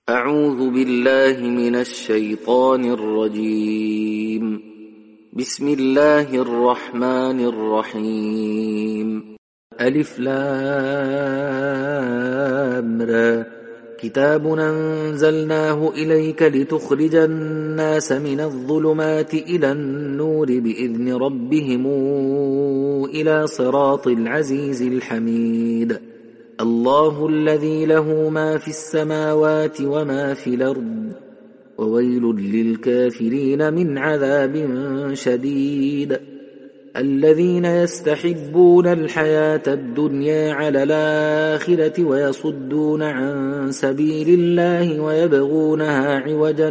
أعوذ بالله من الشيطان الرجيم. بسم الله الرحمن الرحيم. ألف لام را. كتاب أنزلناه إليك لتخرج الناس من الظلمات إلى النور بإذن ربهم إلى صراط العزيز الحميد. الله الذي له ما في السماوات وما في الأرض وويل للكافرين من عذاب شديد. الذين يستحبون الحياة الدنيا على الآخرة ويصدون عن سبيل الله ويبغونها عوجا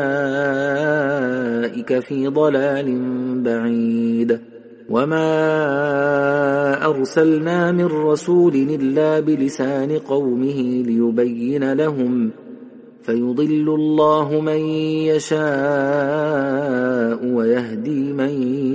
أولئك في ضلال بعيد. وما أرسلنا من رسول إلا بلسان قومه ليبين لهم فيضل الله من يشاء ويهدي من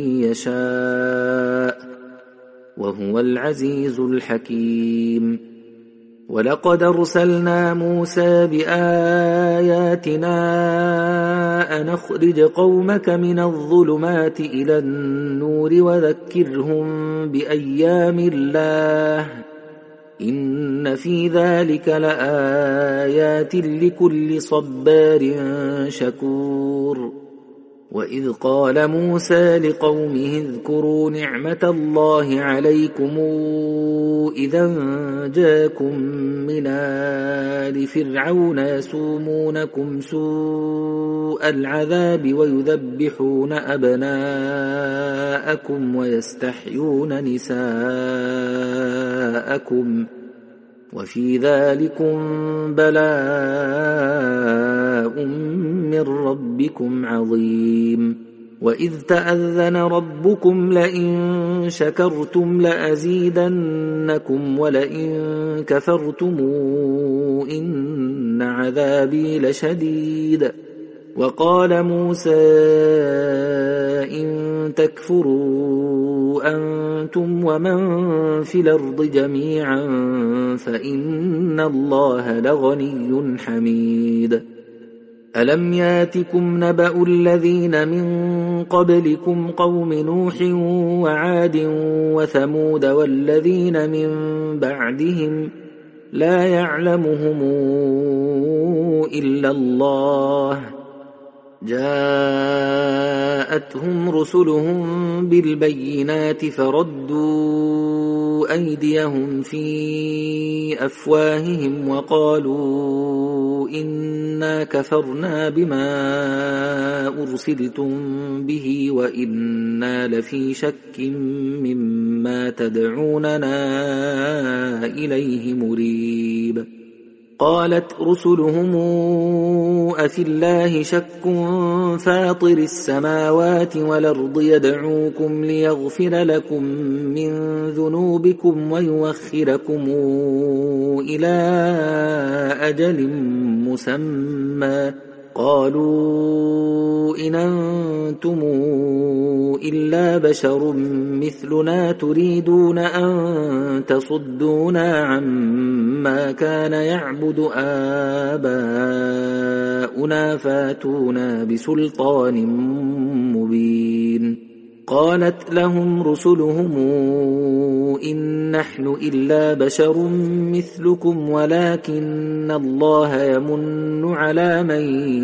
يشاء وهو العزيز الحكيم. ولقد أرسلنا موسى بآياتنا أن أخرج قومك من الظلمات إلى النور وذكرهم بأيام الله إن في ذلك لآيات لكل صبار شكور. وإذ قال موسى لقومه اذكروا نعمة الله عليكم إذا جاءكم من آل فرعون يسومونكم سوء العذاب ويذبحون أبناءكم ويستحيون نساءكم وفي ذلكم بلاء من ربكم عظيم. وإذ تأذن ربكم لئن شكرتم لأزيدنكم ولئن كفرتم إن عذابي لشديد. وقال موسى إن تكفروا أنتم ومن في الأرض جميعا فإن الله لغني حميد. ألم ياتكم نبأ الذين من قبلكم قوم نوح وعاد وثمود والذين من بعدهم لا يعلمهم إلا الله جاءتهم رسلهم بالبينات فردوا أيديهم في أفواههم وقالوا إنا كفرنا بما أرسلتم به وإنا لفي شك مما تدعوننا إليه مريب. قالت رسلهم أفي الله شك فاطر السماوات والأرض يدعوكم ليغفر لكم من ذنوبكم ويوخركم إلى أجل مسمى قالوا إن أنتم إلا بشر مثلنا تريدون أن تصدونا عما كان يعبد آباؤنا فاتونا بسلطان مبين. قالت لهم رسلهم إن نحن إلا بشر مثلكم ولكن الله يمن على من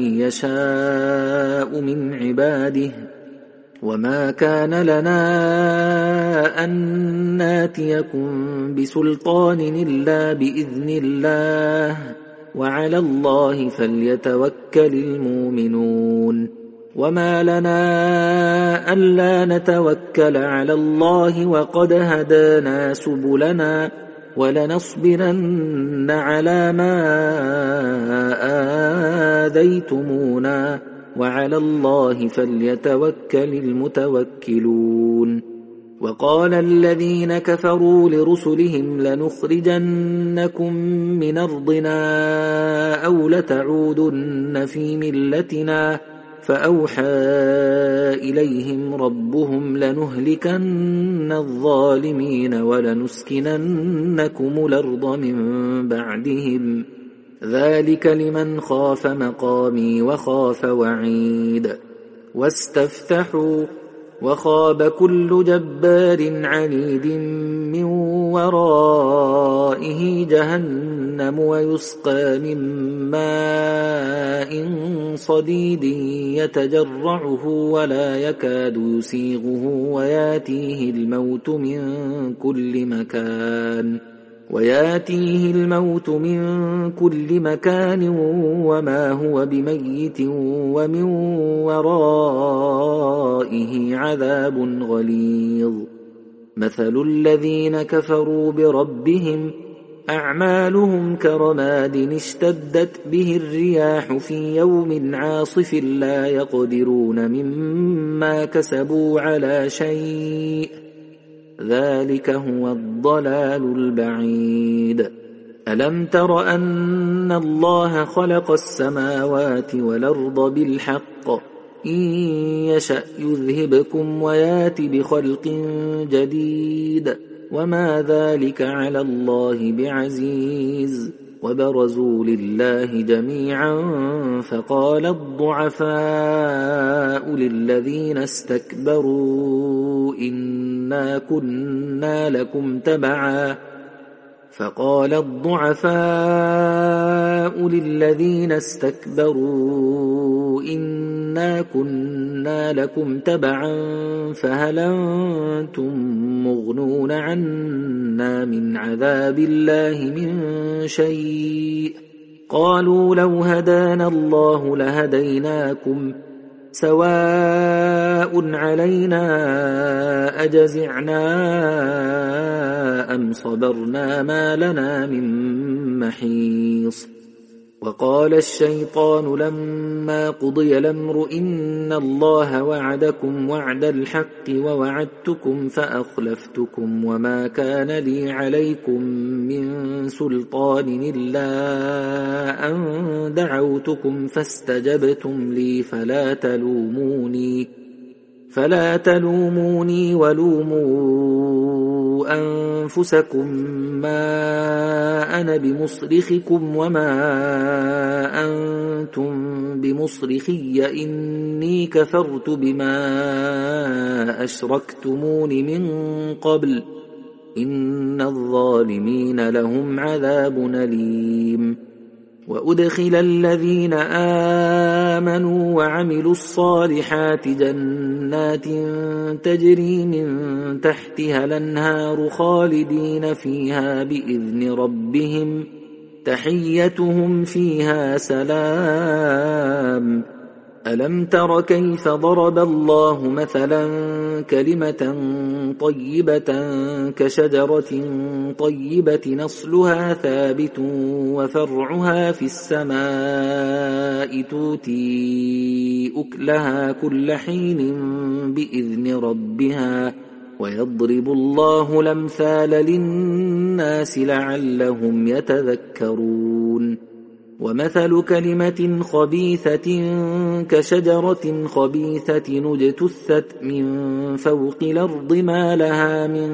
يشاء من عباده وما كان لنا أن ناتيكم بسلطان إلا بإذن الله وعلى الله فليتوكل المؤمنون. وما لنا ألا نتوكل على الله وقد هدانا سبلنا ولنصبرن على ما آذيتمونا وعلى الله فليتوكل المتوكلون. وقال الذين كفروا لرسلهم لنخرجنكم من أرضنا أو لتعودن في ملتنا فأوحى إليهم ربهم لنهلكن الظالمين ولنسكننكم الأرض من بعدهم ذلك لمن خاف مقامي وخاف وعيد واستفتحوا وخاب كل جبار عنيد من ورائه جهنم ويسقى من ماء صديد يتجرعه ولا يكاد يسيغه وياتيه الموت من كل مكان وما هو بميت ومن ورائه عذاب غليظ مثل الذين كفروا بربهم أعمالهم كرماد اشتدت به الرياح في يوم عاصف لا يقدرون مما كسبوا على شيء ذلك هو الضلال البعيد ألم تر أن الله خلق السماوات والأرض بالحق إن يشأ يذهبكم ويات بخلق جديد وما ذلك على الله بعزيز وبرزوا لله جميعا فقال الضعفاء للذين استكبروا إنا كنا لكم تبعا فهل أنتم مغنون عنا من عذاب الله من شيء قالوا لو هدانا الله لهديناكم سواء علينا أجزعنا أم صبرنا ما لنا من محيص وقال الشيطان لما قضي الأمر إن الله وعدكم وعد الحق ووعدتكم فأخلفتكم وما كان لي عليكم من سلطان إلا أن دعوتكم فاستجبتم لي فلا تلوموني ولوموا أنفسكم ما أنا بمصرخكم وما أنتم بمصرخي إني كفرت بما أشركتمون من قبل إن الظالمين لهم عذاب أليم وأدخل الذين آمنوا وعملوا الصالحات جنات تجري من تحتها الأنهار خالدين فيها بإذن ربهم تحيتهم فيها سلام ألم تر كيف ضرب الله مثلا كلمة طيبة كشجرة طيبة نصلها ثابت وفرعها في السماء تؤتي أكلها كل حين بإذن ربها ويضرب الله الأمثال للناس لعلهم يتذكرون ومثل كلمة خبيثة كشجرة خبيثة اجتثت من فوق الأرض ما لها من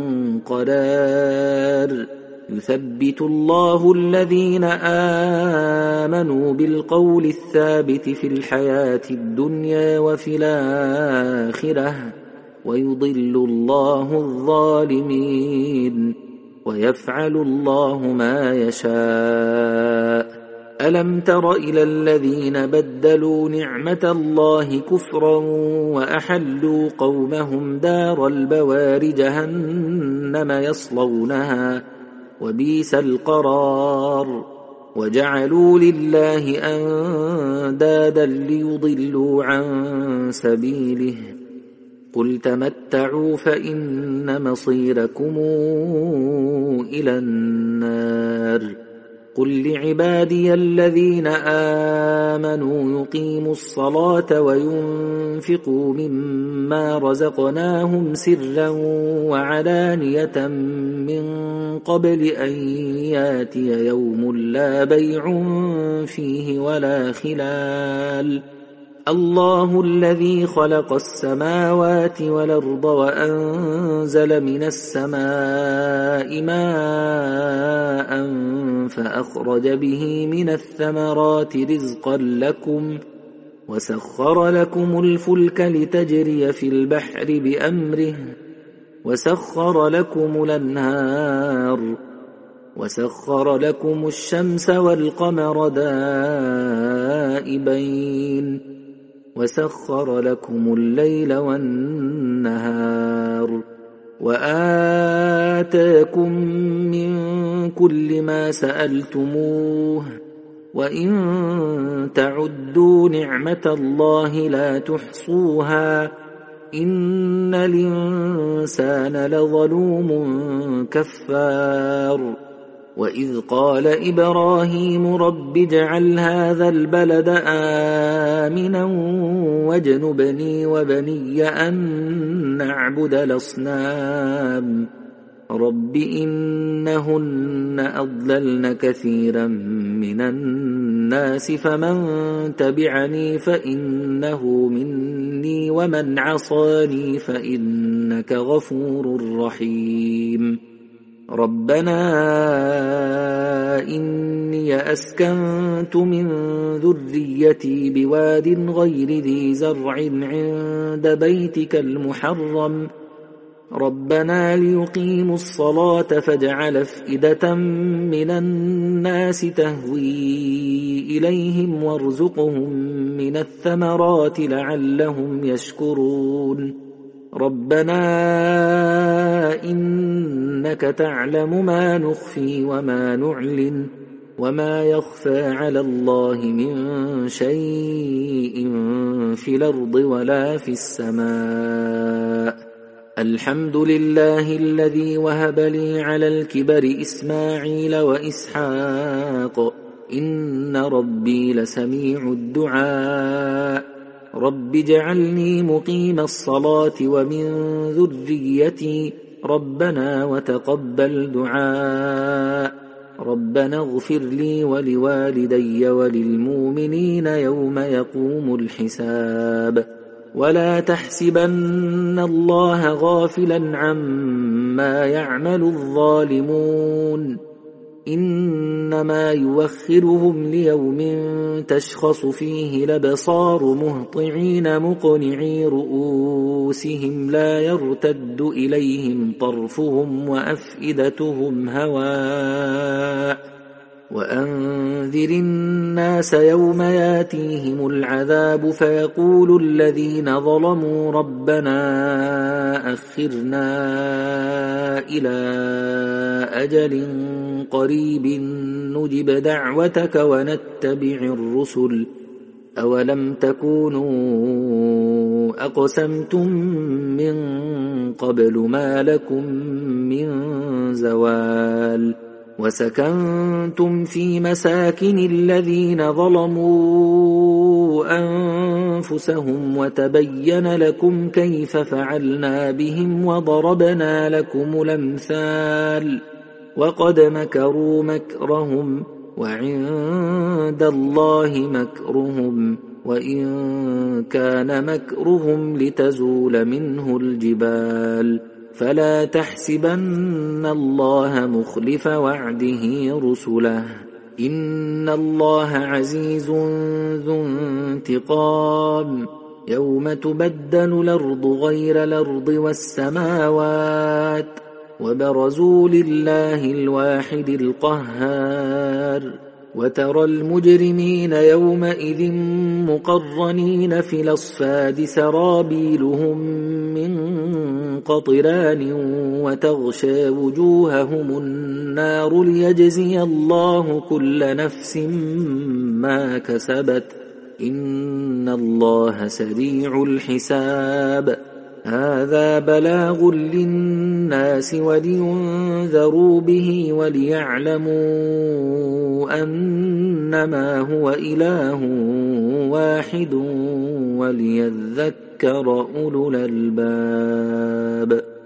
قرار يثبت الله الذين آمنوا بالقول الثابت في الحياة الدنيا وفي الآخرة ويضل الله الظالمين ويفعل الله ما يشاء ألم تر إلى الذين بدلوا نعمة الله كفرا وأحلوا قومهم دار البوار جهنم يصلونها وبئس القرار وجعلوا لله أندادا ليضلوا عن سبيله قل تمتعوا فإن مصيركم إلى النار قل لعبادي الذين آمنوا يقيموا الصلاة وينفقوا مما رزقناهم سرا وعلانية من قبل أن ياتي يوم لا بيع فيه ولا خلال الله الذي خلق السماوات والأرض وأنزل من السماء ماء فأخرج به من الثمرات رزقا لكم وسخر لكم الفلك لتجري في البحر بأمره وسخر لكم الأنهار وسخر لكم الشمس والقمر دائبين وسخر لكم الليل والنهار وآتاكم من كل ما سألتموه وإن تعدوا نعمة الله لا تحصوها إن الإنسان لظلوم كفار وإذ قال إبراهيم رب اجعل هذا البلد آمنا واجنبني وبني أن نعبد الأصنام رب إنهن أضللن كثيرا من الناس فمن تبعني فإنه مني ومن عصاني فإنك غفور رحيم ربنا إني أسكنت من ذريتي بواد غير ذي زرع عند بيتك المحرم ربنا ليقيموا الصلاة فاجعل أفئدة من الناس تهوي إليهم وارزقهم من الثمرات لعلهم يشكرون ربنا إنك تعلم ما نخفي وما نعلن وما يخفى على الله من شيء في الأرض ولا في السماء الحمد لله الذي وهب لي على الكبر إسماعيل وإسحاق إن ربي لسميع الدعاء رب اجعلني مقيم الصلاة ومن ذريتي ربنا وتقبل دعاء ربنا اغفر لي ولوالدي وللمؤمنين يوم يقوم الحساب ولا تحسبن الله غافلا عما يعمل الظالمون إنما يوخرهم ليوم تشخص فيه الأبصار مهطعين مقنعي رؤوسهم لا يرتد إليهم طرفهم وأفئدتهم هواء وأنذر الناس يوم ياتيهم العذاب فيقول الذين ظلموا ربنا أخرنا إلى أجل قريب نجب دعوتك ونتبع الرسل أولم تكونوا أقسمتم من قبل ما لكم من زوال وسكنتم في مساكن الذين ظلموا أنفسهم وتبين لكم كيف فعلنا بهم وضربنا لكم الأمثال وقد مكروا مكرهم وعند الله مكرهم وإن كان مكرهم لتزول منه الجبال فلا تحسبن الله مخلف وعده رسله إن الله عزيز ذو انتقام يوم تبدل الأرض غير الأرض والسماوات وبرزوا لله الواحد القهار وترى المجرمين يومئذ مقرنين في الأصفاد سرابيلهم من قطران وتغشى وجوههم النار ليجزي الله كل نفس ما كسبت إن الله سريع الحساب هذا بلاغ للناس ولينذروا به وليعلموا أنما هو إله واحد وليذكر أولو الألباب.